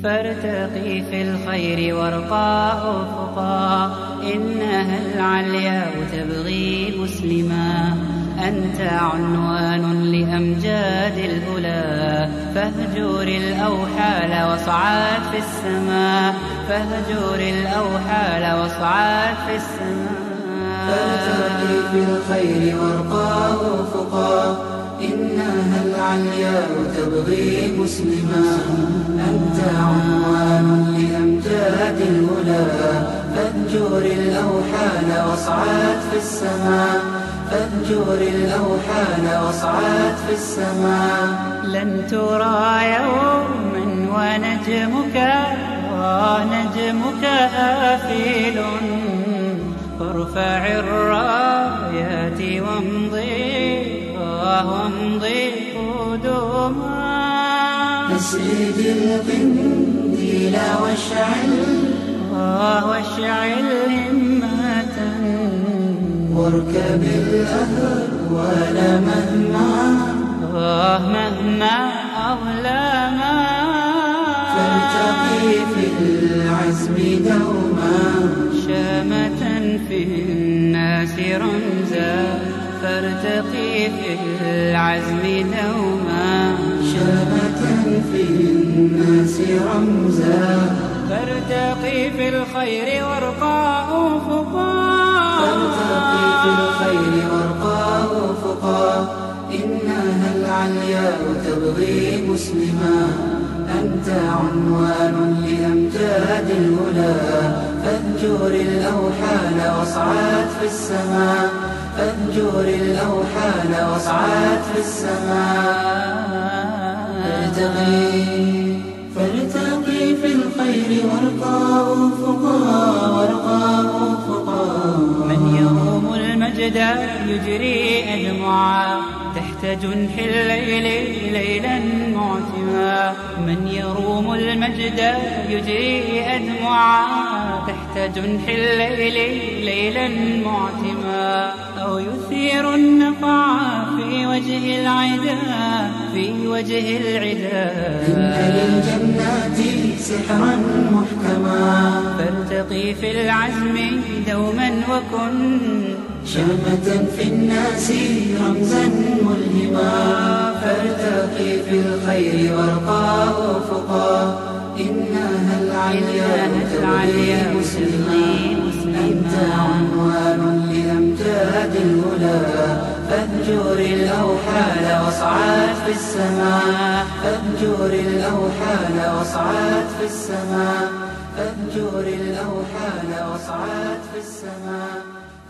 فارتقي في الخير وارقى أفقا، إنها العلياء تبغي مسلما. أنت عنوان لأمجاد الأولى، فاهجر الأوحال واصعد في السماء، فاهجر الأوحال واصعد في السماء. فارتقي في الخير وارقى أفقا، إنها العلياء تبغي مسلما. أنت عنوان لأمجاد الأولى، فاهجر الأوحال واصعد في السماء، فاهجر الأوحال واصعد في السماء. لن ترى يوما ونجمك آفل، فارفع الرايات وامضي قدما. أسرج القنديل واشعل همة، واركب الأهوال مهما أظلما. فارتقي في العزم دوما، شامة في الناس رمزا، فارتقي في العزم دوما. شامة في الناس رمزا، فارتقي في الخير وارقى أفقا. فارتقي في الخير وارقى أفقا، إنها العلياء تبغي مسلما. أنت عنوان لأمجاد الأولى، فاهجر الأوحال واصعد في السماء، فاهجر الأوحال واصعد في السماء. فارتقي في الخير وارقى أفقا. من يروم المجد يجري أدمعا، تحت جنح الليل ليلا معتما. من يروم المجد يجري أدمعا، تحت جنح الليل ليلا معتما. أو يثير النقع في وجه العدا، إن للجنات سحرا محكما. فارتقي في العزم دوما وكن شامة في الناس رمزا ملهما. فارتقي في الخير وارقى أفقا، إنها العلياء تبغي مسلما. أنت عنوان لأمجاد الأولى، فاهجر الأوحال واصعد في السماء، فاهجر الأوحال واصعد في السماء، فاهجر الأوحال واصعد في السماء.